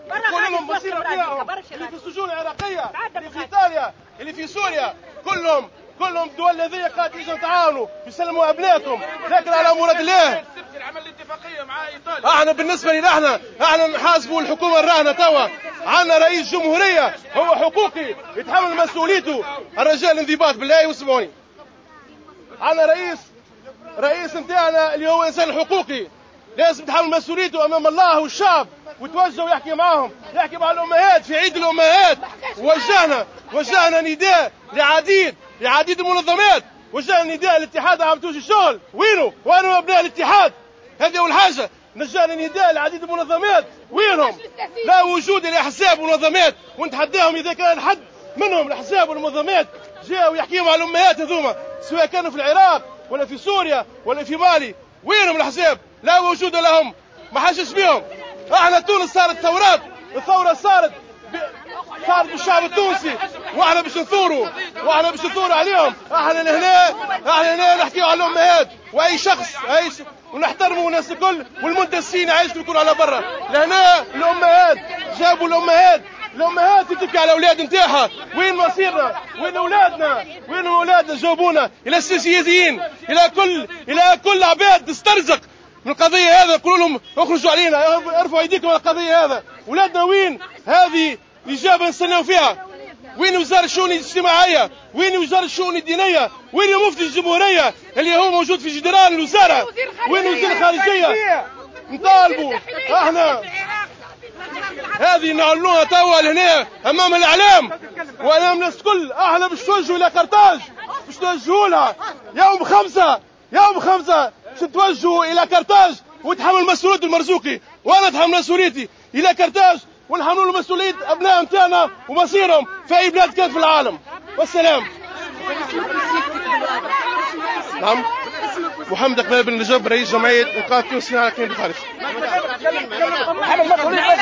نقول لهم مصير أبنائهم اللي في السجون العراقية، اللي في إيطاليا، اللي في سوريا، كلهم الدول الذين قالت يجب تعاونوا يسلموا أبنائهم، لكن على مراد الله. احنا بالنسبة لنا احنا نحاسبوا الحكومة الراهنة توا. عندنا رئيس جمهورية هو حقوقي يتحمل مسؤوليته. الرجال انضباط بالله واسمعوني. عندنا رئيس نتاعنا اللي هو انسان حقوقي لازم يتحمل مسؤوليته امام الله والشعب ويتوجه ويحكي معهم، يحكي مع الامهات في عيد الامهات. وجهنا نداء لعديد المنظمات، وجهنا نداء للاتحاد عم توجي الشغل وينه؟ وينهم ابناء الاتحاد؟ هذه اول حاجه. نجانا نداء لعديد المنظمات وينهم؟ لا وجود لاحزاب ومنظمات، ونتحداهم اذا كان حد منهم الاحزاب والمنظمات جاوا يحكيوا مع الامهات هذوما سواء كانوا في العراق ولا في سوريا ولا في مالي. وينهم الاحزاب؟ لا وجود لهم، ما حاجش بهم. احنا تونس صارت ثورات، الثوره صارت بالشعب التونسي، واحنا باش نثوروا عليهم. احنا هنا نحكيوا على الامهات واي شخص ونحترموا الناس الكل، والمندسين عايشوا يكونوا على برا. لهنا الامهات جابوا الامهات تبكي على الاولاد نتاعها. وين مصيرنا؟ وين اولادنا؟ جاوبونا. الى السياسيين، الى كل عباد تسترزق من القضيه هذا، قولوا لهم اخرجوا علينا، ارفعوا ايديكم على القضيه هذا. اولادنا وين؟ هذه اجابه نستناو فيها. وين وزاره الشؤون الاجتماعيه؟ وين وزاره الشؤون الدينيه؟ وين مفتي الجمهوريه اللي هو موجود في جدران الوزاره؟ وين وزير الخارجيه؟ نطالبوا احنا هذه نعلنوها توا لهنا امام الاعلام وامام الناس الكل. احنا باش نتوجهوا الى قرطاج، باش نوجهوا لها يوم 5 باش نتوجهوا الى قرطاج وتحمل مسؤوليه المرزوقي، وانا اتحمل مسؤوليتي الى قرطاج ونحملوا مسؤوليه ابناء نتاعنا ومصيرهم في اي بلاد كانت في العالم. والسلام. نعم، محمد اقبال بن نجاب، رئيس جمعيه انقاذ تونس على كين بخارج.